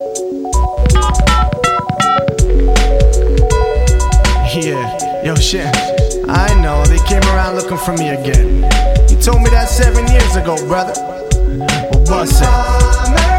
Yeah, yo, shit. I know, they came around looking for me again. You told me that 7 years ago, brother. Well, bust it.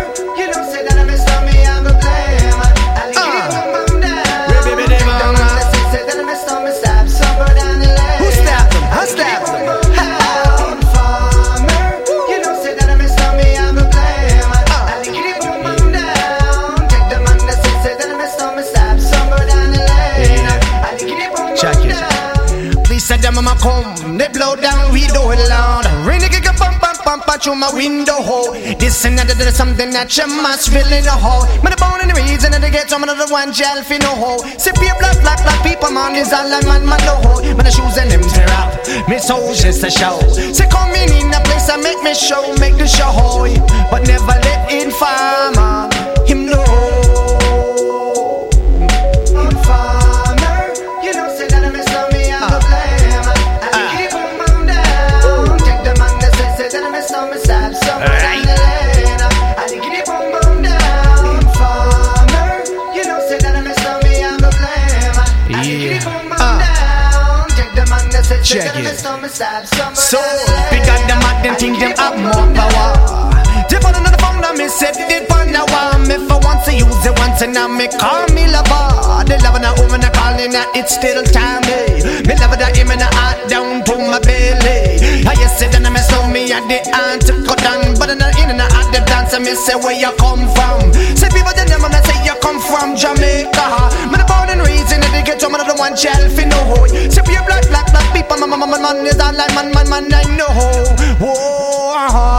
Said them I'ma come, they blow down, we do it loud. Rain kick a bump, bump, bump, out through my window hole. This and that is something that you must feel in the hole. Man, the bone and the reason that they get some another one gel for no hole. Sip your black people, man, is all I'm man, no hole. Man, the shoes and them tear up, me soul just a show. Say come in a place and make me show, make the show, but never let informer him know. Check it. So, bigger them at them think them have more power. They put another phone on me, said they find a one. If I want to use it once and now me call me lover. The lover now woman I calling that it's still time. Me love that him in the heart down to my belly. I just said that I miss me at the aunt to cut down. But in the at the dance I me say where you come from. Say people tell them I say you come from Jamaica. Me the born and raised in the ghetto, man the one child fi no hoe. Say pure black people, man is all like man I know. Whoa,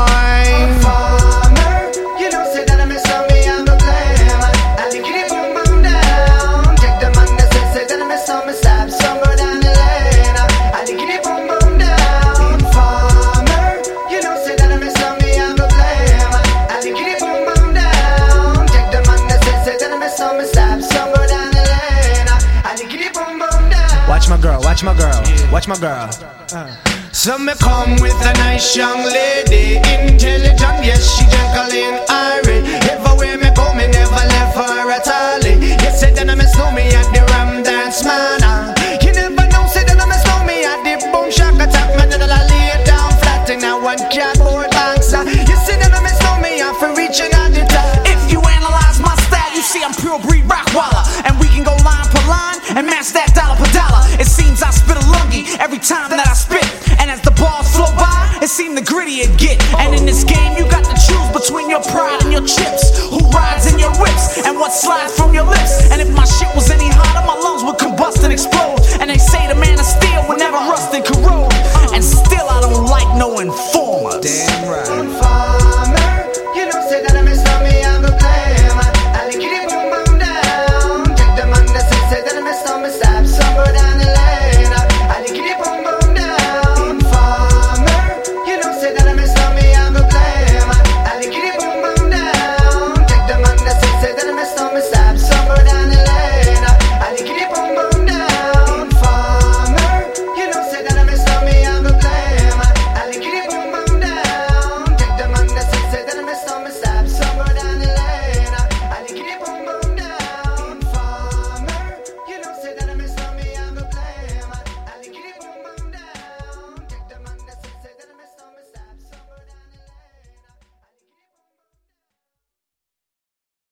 farmer, you know say that I miss me I'm the blame. I lick it boom boom down. Take the man that say that I miss me stab somewhere down the lane. I lick it boom boom down. Farmer, you know say that I miss me I'm the blame. I lick it boom boom down. Take the man that say that I miss me stab somewhere down the lane. I lick it boom boom down. Watch my girl, watch my girl, watch my girl. So me come with a nice young lady, intelligent, yes she gentle and airy. Everywhere me go, me never left her at all. You said that I miss me at the Ram Dance Man. You never know, said that I miss me at the Boom Shack Attack. Man, that I lay it down flat in a one cardboard box. You said that I miss me after reaching out the top. If you analyze my style, you see I'm pure breed Rockwalla, and we can go line per line and match that dollar per dollar. It seems I spit a lungie every time that I spit. And as the balls flow by, it seems the grittier it get. And in this game, you got to choose between your pride and your chips. Who rides in your whips and what slides from your lips. And if my shit was